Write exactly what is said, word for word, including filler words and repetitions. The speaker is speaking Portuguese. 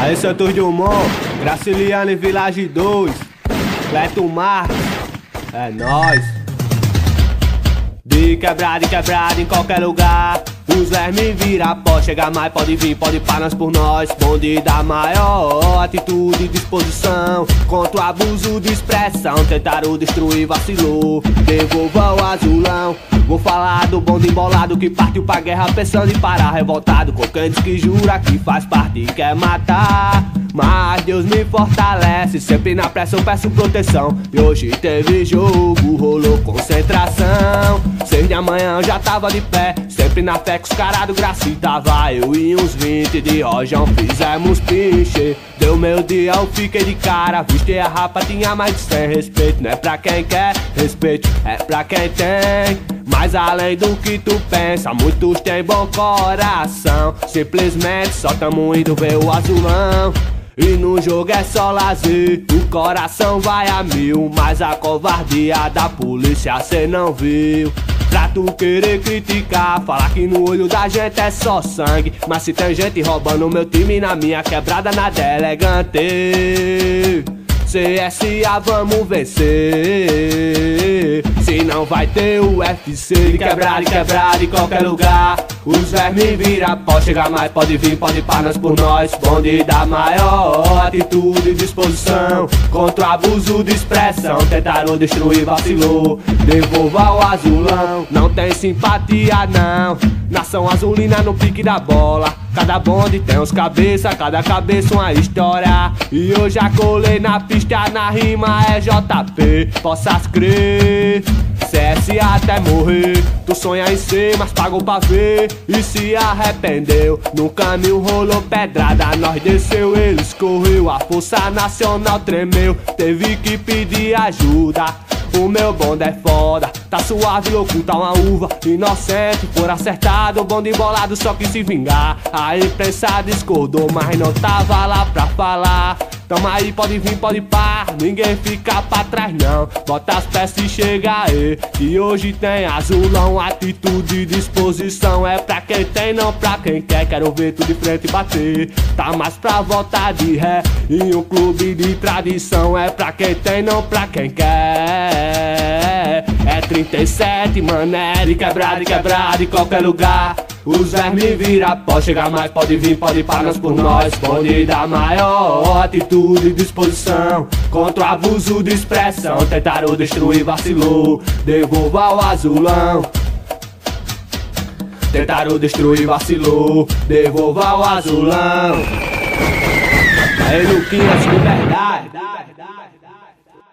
Aí Santos Dumont, Graciliano e Village dois, Cleto Marques, é nóis. De quebrada em quebrada em qualquer lugar, os vermes vira pó, chega mais, pode vir, pode parar nós por nós. Bonde da maior atitude e disposição, contra o abuso de expressão. Tentaram destruir, vacilou, devolva o azulão. Vou falar do bonde embolado que partiu pra guerra pensando em parar. Revoltado com quem diz que jura que faz parte e quer matar. Mas Deus me fortalece, sempre na pressão peço proteção. E hoje teve jogo, rolou concentração. Seis da manhã eu já tava de pé, sempre na fé que os caras do Graci tava. Eu e uns vinte de rojão fizemos pinche. Deu meu dia, eu fiquei de cara, viste a rapa, tinha mais de cem. Respeito não é pra quem quer, respeito é pra quem tem. Mas além do que tu pensa, muitos têm bom coração. Simplesmente só tamo indo ver o azulão. E no jogo é só lazer, o coração vai a mil. Mas a covardia da polícia cê não viu. Pra tu querer criticar, falar que no olho da gente é só sangue. Mas se tem gente roubando meu time na minha quebrada, nada é elegante. C S A vamos vencer, se não vai ter o U F C. De quebrada, de quebrada em qualquer lugar, os vermes vira pó, chega mais, pode vir, pode parar nós por nós. Bonde da maior atitude e disposição, contra o abuso de expressão. Tentaram destruir, vacilou, devolva o azulão. Não tem simpatia não, nação azulina no pique da bola. Cada bonde tem uns cabeça, cada cabeça uma história. E eu já colei na pista, na rima é J P, possas crer. C S A até morrer, tu sonha em ser, mas pagou pra ver. E se arrependeu, no caminho rolou pedrada, nós desceu, eles correu. A força nacional tremeu, teve que pedir ajuda. O meu bonde é foda, tá suave, louco, tá uma uva. Inocente, for acertado, o bonde embolado só quis se vingar. A imprensa discordou, mas não tava lá pra falar. Tamo aí, pode vir, pode pá, ninguém fica pra trás não. Bota as peças e chega aí, que hoje tem azulão. Atitude e disposição é pra quem tem, não pra quem quer. Quero ver tudo de frente e bater, tá mais pra voltar de ré. E um clube de tradição é pra quem tem, não pra quem quer. É trinta e sete, mané, de quebrada, de quebrada em qualquer lugar. Os vermes vira pó, chega mais, pode vir, pode parar nós por nós. Bonde da maior atitude e disposição, contra o abuso de expressão. Tentaram destruir, vacilou, devolva o azulão. Tentaram destruir, vacilou, devolva o azulão. Aí Luquinhas, liberdade.